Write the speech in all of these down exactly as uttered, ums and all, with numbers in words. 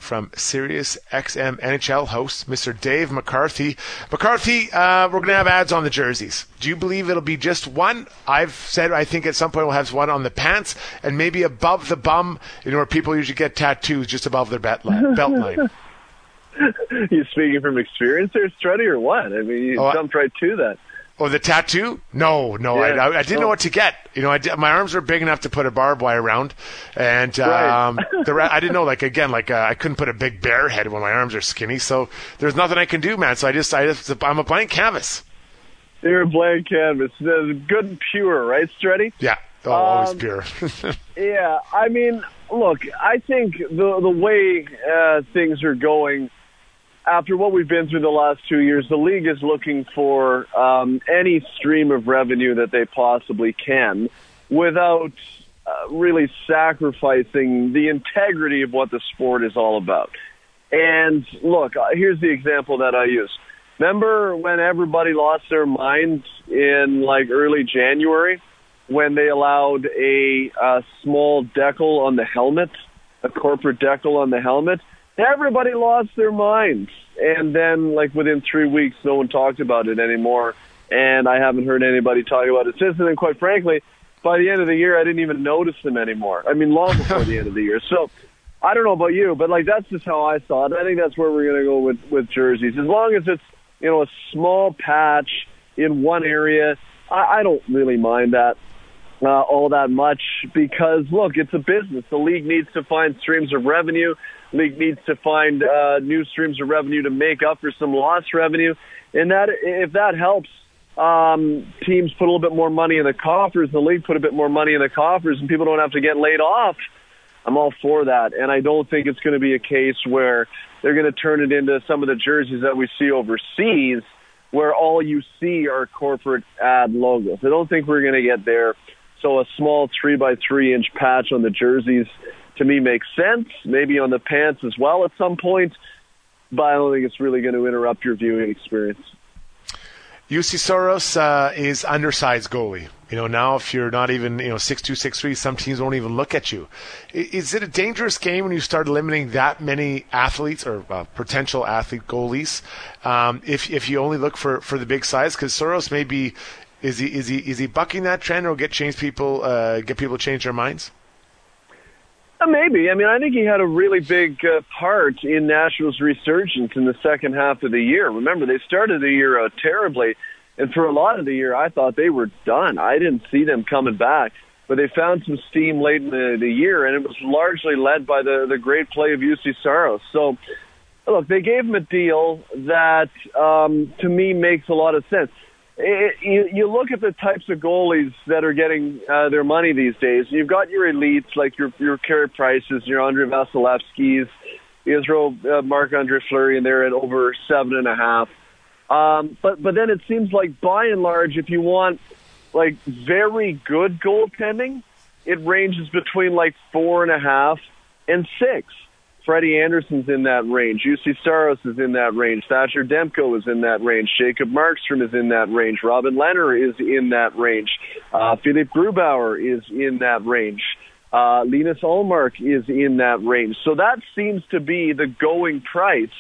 from Sirius X M N H L host, Mister Dave McCarthy. McCarthy, uh, we're going to have ads on the jerseys. Do you believe it'll be just one? I've said I think at some point we'll have one on the pants and maybe above the bum, you know, where people usually get tattoos just above their belt line. Belt line. You speaking from experience there, Struddy, or what? I mean, you oh, jumped right to that. Oh, the tattoo? No, no, yeah. I, I didn't know what to get. You know, I did, my arms were big enough to put a barbed wire around, and um, right. the I didn't know. Like again, like uh, I couldn't put a big bear head when my arms are skinny. So there's nothing I can do, man. So I just, I just, I'm a blank canvas. You're a blank canvas. Good and pure, right, Struddy? Yeah, oh, always um, pure. Yeah, I mean, look, I think the the way uh, things are going. After what we've been through the last two years, the league is looking for um, any stream of revenue that they possibly can without uh, really sacrificing the integrity of what the sport is all about. And look, uh, here's the example that I use. Remember when everybody lost their minds in like early January when they allowed a, a small decal on the helmet, a corporate decal on the helmet? Everybody lost their minds. And then, like, within three weeks, no one talked about it anymore. And I haven't heard anybody talk about it since. And then, quite frankly, by the end of the year, I didn't even notice them anymore. I mean, long before the end of the year. So, I don't know about you, but, like, that's just how I saw it. I think that's where we're going to go with, with jerseys. As long as it's, you know, a small patch in one area, I, I don't really mind that. Uh, all that much because, look, it's a business. The league needs to find streams of revenue. League needs to find uh, new streams of revenue to make up for some lost revenue. And that, if that helps um, teams put a little bit more money in the coffers, the league put a bit more money in the coffers, and people don't have to get laid off, I'm all for that. And I don't think it's going to be a case where they're going to turn it into some of the jerseys that we see overseas where all you see are corporate ad logos. I don't think we're going to get there. So a small three by three inch patch on the jerseys to me makes sense. Maybe on the pants as well at some point, but I don't think it's really going to interrupt your viewing experience. U C Soros uh, is undersized goalie. You know, now if you're not even, you know, six two, six three, some teams won't even look at you. Is it a dangerous game when you start eliminating that many athletes or uh, potential athlete goalies um, if if you only look for, for the big size? Because Soros may be. Is he is he is he bucking that trend, or get change people uh, get people to change their minds? Uh, maybe. I mean, I think he had a really big uh, part in Nashville's resurgence in the second half of the year. Remember, they started the year out terribly, and for a lot of the year, I thought they were done. I didn't see them coming back, but they found some steam late in the, the year, and it was largely led by the the great play of U C Saros. So, look, they gave him a deal that, um, to me, makes a lot of sense. It, you, you look at the types of goalies that are getting uh, their money these days. You've got your elites, like your your Carey Prices, your Andre Vasilevskis, Israel, uh, Marc-Andre Fleury, and they're at over seven and a half. Um, but but then it seems like by and large, if you want like very good goaltending, it ranges between like four and a half and six. Freddie Anderson's in that range. U C Saros is in that range. Thatcher Demko is in that range. Jacob Markstrom is in that range. Robin Lehner is in that range. Uh, Philipp Grubauer is in that range. Uh, Linus Ullmark is in that range. So that seems to be the going price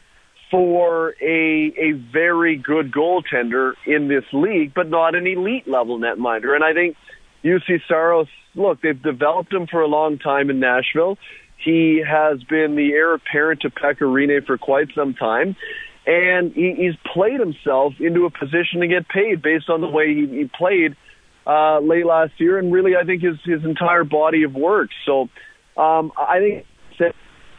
for a a very good goaltender in this league, but not an elite level netminder. And I think U C Saros, look, they've developed him for a long time in Nashville. He has been the heir apparent to Pekka Rinne for quite some time, and he, he's played himself into a position to get paid based on the way he, he played uh, late last year, and really I think his, his entire body of work. So um, I think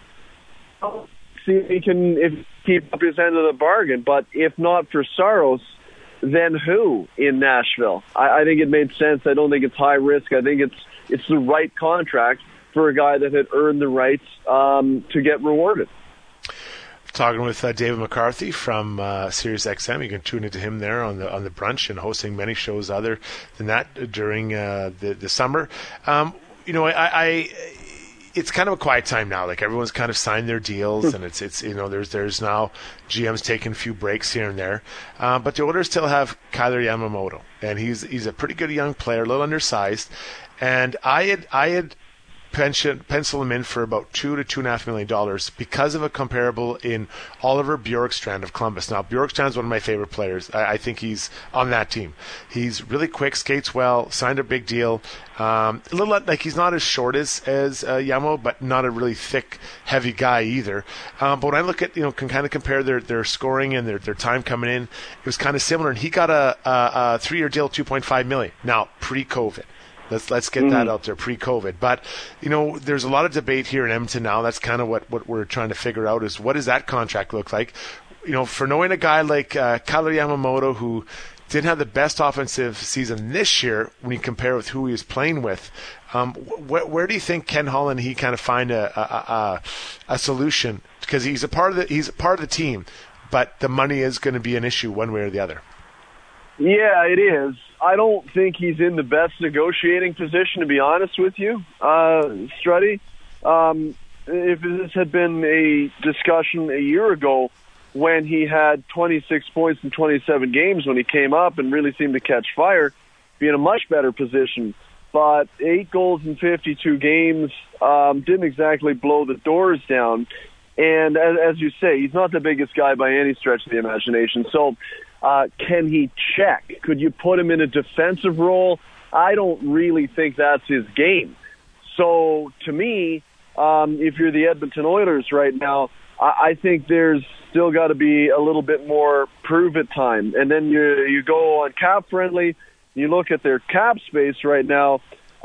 see if he can if keep up his end of the bargain, but if not for Saros, then who in Nashville? I, I think it made sense. I don't think it's high risk. I think it's it's the right contract for a guy that had earned the rights um, to get rewarded. Talking with uh, David McCarthy from uh, Sirius X M. You can tune into him there on the on the brunch and hosting many shows other than that during uh, the the summer. Um, you know, I, I it's kind of a quiet time now. Like everyone's kind of signed their deals, and it's it's you know there's there's now G Ms taking a few breaks here and there, uh, but the Oilers still have Kyler Yamamoto, and he's he's a pretty good young player, a little undersized, and I had I had. pension, pencil him in for about two to two and a half million dollars because of a comparable in Oliver Bjorkstrand of Columbus. Now, Bjorkstrand's one of my favorite players. I, I think he's on that team. He's really quick, skates well, signed a big deal. Um, a little like he's not as short as as uh, Yamo, but not a really thick, heavy guy either. Um, but when I look at, you know, can kind of compare their, their scoring and their, their time coming in, it was kind of similar. And he got a, a, a three-year deal, two point five million dollars. Now, pre-COVID. Let's let's get mm. that out there, pre-COVID. But, you know, there's a lot of debate here in Edmonton now. That's kind of what, what we're trying to figure out is what does that contract look like? You know, for knowing a guy like uh, Kailer Yamamoto, who didn't have the best offensive season this year when you compare with who he was playing with, um, wh- where do you think Ken Holland, he kind of find a, a, a, a solution? Because he's a part of the he's a part of the team, but the money is going to be an issue one way or the other. Yeah, it is. I don't think he's in the best negotiating position, to be honest with you, uh, Struddy. Um, if this had been a discussion a year ago when he had twenty-six points in twenty-seven games when he came up and really seemed to catch fire, be in a much better position. But eight goals in fifty-two games um, didn't exactly blow the doors down. And as, as you say, he's not the biggest guy by any stretch of the imagination. So uh, can he check? Could you put him in a defensive role? I don't really think that's his game. So to me, um, if you're the Edmonton Oilers right now, I, I think there's still got to be a little bit more prove-it time. And then you you go on cap friendly, you look at their cap space right now,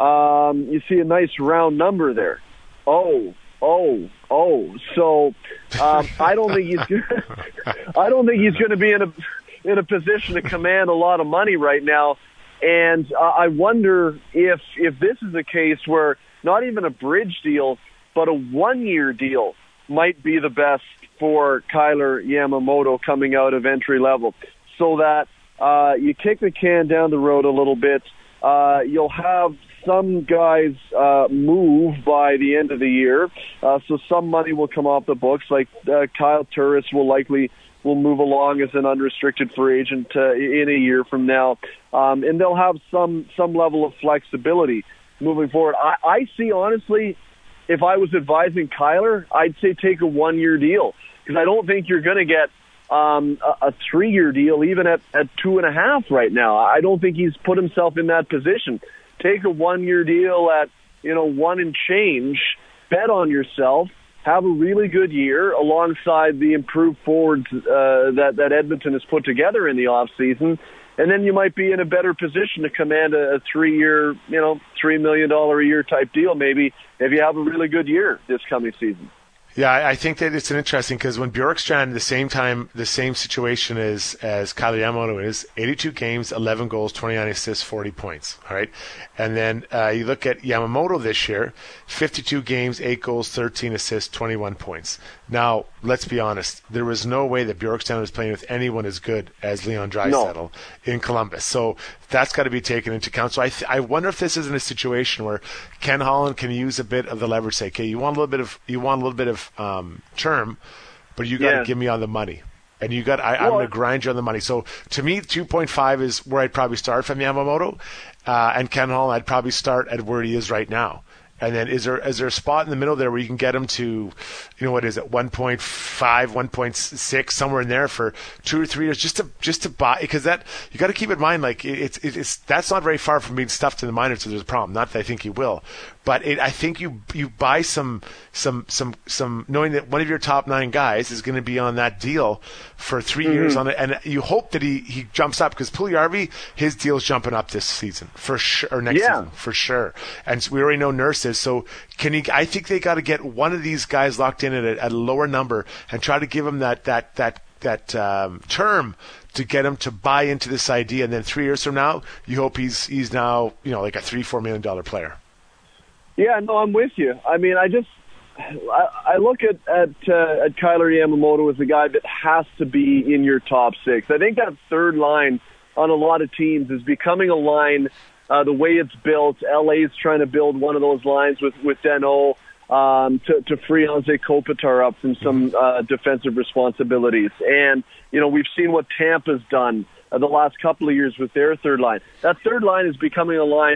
um, you see a nice round number there. Oh, oh, oh. So um, I don't think he's I don't think he's going to be in a in a position to command a lot of money right now. And uh, I wonder if if this is a case where not even a bridge deal, but a one-year deal might be the best for Kailer Yamamoto coming out of entry level, so that uh, you kick the can down the road a little bit. Uh, you'll have some guys uh, move by the end of the year, uh, so some money will come off the books. Like uh, Kyle Turris will likely will move along as an unrestricted free agent uh, in a year from now, um, and they'll have some some level of flexibility moving forward. I, I see, honestly, if I was advising Kailer, I'd say take a one-year deal, because I don't think you're going to get um, a, a three-year deal even at, at two and a half right now. I don't think he's put himself in that position. Take a one-year deal at, you know, one and change, bet on yourself, have a really good year alongside the improved forwards uh, that, that Edmonton has put together in the offseason, and then you might be in a better position to command a, a three-year, you know, three million dollars a year type deal maybe if you have a really good year this coming season. Yeah, I think that it's an interesting, because when Bjorkstrand, the same time, the same situation as as Kailer Yamamoto is, eighty-two games, eleven goals, twenty-nine assists, forty points. All right, and then uh, you look at Yamamoto this year, fifty-two games, eight goals, thirteen assists, twenty-one points. Now, let's be honest, there was no way that Bjorkstrand was playing with anyone as good as Leon Draisaitl no. in Columbus. So that's got to be taken into account. So I th- I wonder if this isn't a situation where Ken Holland can use a bit of the leverage. Say, okay, you want a little bit of you want a little bit of um, term, but you got to yeah. give me on the money. And you got, I, well, I'm going to grind you on the money. So to me, two point five is where I'd probably start from Yamamoto, uh, and Ken Holland, I'd probably start at where he is right now. And then is there is there a spot in the middle there where you can get him to, you know, what is it, one point five, one point six, somewhere in there for two or three years, just to just to buy, because that you got to keep in mind, like it's it's that's not very far from being stuffed in the minors, so there's a problem. Not that I think he will, but it, I think you you buy some some some some knowing that one of your top nine guys is going to be on that deal for three mm-hmm. years on it, and you hope that he, he jumps up, because Puljujarvi, his deal's jumping up this season for sure, or next yeah. season for sure, and we already know Nurse is. So can he? I think they got to get one of these guys locked in at a, at a lower number and try to give him that that that that um, term to get him to buy into this idea. And then three years from now, you hope he's he's now, you know, like a three four million dollar player. Yeah, no, I'm with you. I mean, I just I, I look at at uh, at Kailer Yamamoto as a guy that has to be in your top six. I think that third line on a lot of teams is becoming a line. Uh, the way it's built, L A's trying to build one of those lines with, with Danault um, to, to free Anze Kopitar up from some uh, defensive responsibilities. And, you know, we've seen what Tampa's done uh, the last couple of years with their third line. That third line is becoming a line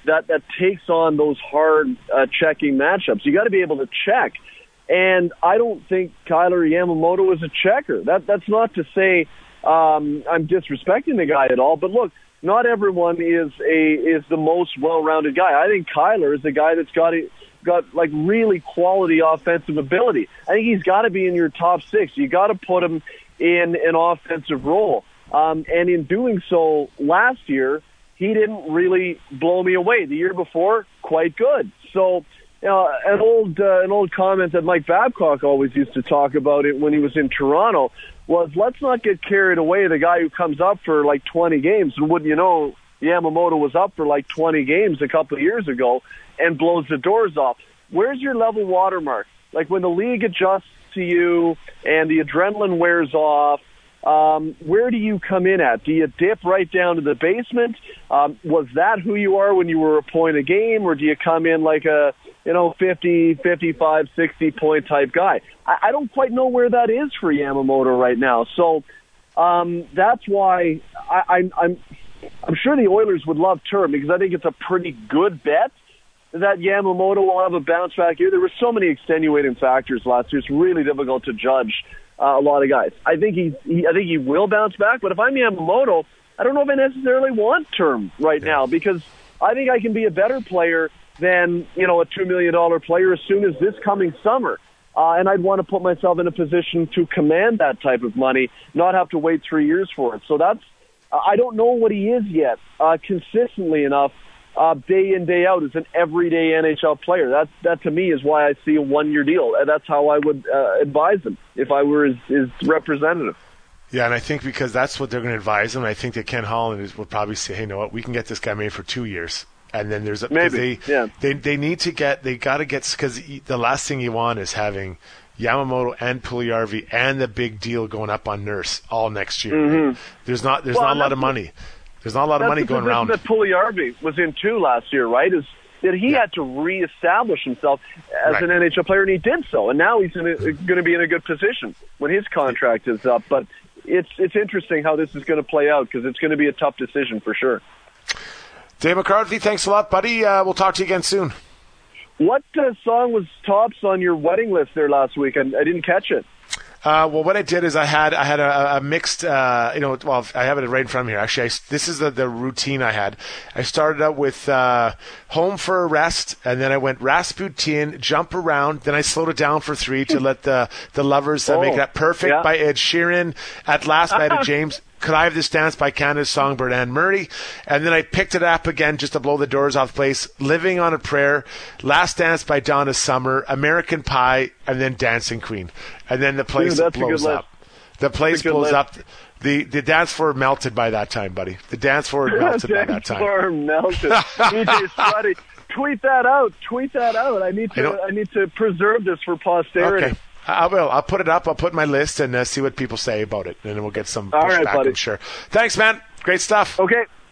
that, that takes on those hard uh, checking matchups. You got to be able to check. And I don't think Kailer Yamamoto is a checker. That That's not to say um, I'm disrespecting the guy at all, but look, not everyone is a is the most well-rounded guy. I think Kailer is the guy that's got a, got like really quality offensive ability. I think he's got to be in your top six. You got to put him in an offensive role. Um, and in doing so, last year he didn't really blow me away. The year before, quite good. So, you know, an old uh, an old comment that Mike Babcock always used to talk about it when he was in Toronto was, let's not get carried away. The guy who comes up for like twenty games, and wouldn't you know, Yamamoto was up for like twenty games a couple of years ago and blows the doors off. Where's your level watermark? Like when the league adjusts to you and the adrenaline wears off, um, where do you come in at? Do you dip right down to the basement? Um, was that who you are when you were a point a game, or do you come in like a, you know, fifty, fifty-five, sixty point type guy? I, I don't quite know where that is for Yamamoto right now. So um, that's why I, I, I'm I'm sure the Oilers would love Term, because I think it's a pretty good bet that Yamamoto will have a bounce back year. There were so many extenuating factors last year. It's really difficult to judge uh, a lot of guys. I think he, he I think he will bounce back, but if I'm Yamamoto, I don't know if I necessarily want Term right now, because I think I can be a better player than, you know, a two million dollars player as soon as this coming summer. Uh, and I'd want to put myself in a position to command that type of money, not have to wait three years for it. So that's, uh, I don't know what he is yet, uh, consistently enough, uh, day in, day out as an everyday N H L player. That, that to me is why I see a one-year deal. And that's how I would uh, advise him if I were his, his representative. Yeah, and I think because that's what they're going to advise him, I think that Ken Holland is, will probably say, hey, you know what, we can get this guy made for two years. And then there's a, maybe they, yeah. they they need to get they got to get, because the last thing you want is having Yamamoto and Puljujarvi and the big deal going up on Nurse all next year. Mm-hmm. There's not there's well, not a lot of money. There's not a lot of money going around. That's the position that Puljujarvi was in too last year, right? Is that he yeah. had to reestablish himself as right. an N H L player, and he did so. And now he's going to be in a good position when his contract is up. But it's it's interesting how this is going to play out, because it's going to be a tough decision for sure. Dave McCarthy, thanks a lot, buddy. Uh, we'll talk to you again soon. What uh, song was tops on your wedding list there last week? I, I didn't catch it. Uh, well, what I did is I had I had a, a mixed, uh, you know, well, I have it right in front of me here. Actually, I, this is the, the routine I had. I started out with uh, Home for a Rest, and then I went Rasputin, Jump Around. Then I slowed it down for three to let the, the lovers uh, oh, make that Perfect yeah. by Ed Sheeran. At Last by Etta James. Could I Have This Dance by Canada's Songbird Anne Murray. And then I picked it up again just to blow the doors off the place. Living on a Prayer, Last Dance by Donna Summer, American Pie, and then Dancing Queen. And then the place Dude, blows up. The place blows list. up. The the dance floor melted by that time, buddy. The dance floor melted by that time. Dance floor melted. D J Sweaty, tweet that out. Tweet that out. I need to I, I need to preserve this for posterity. Okay. I will. I'll put it up. I'll put my list and uh, see what people say about it, and then we'll get some All pushback, right, buddy. I'm sure. Thanks, man. Great stuff. Okay.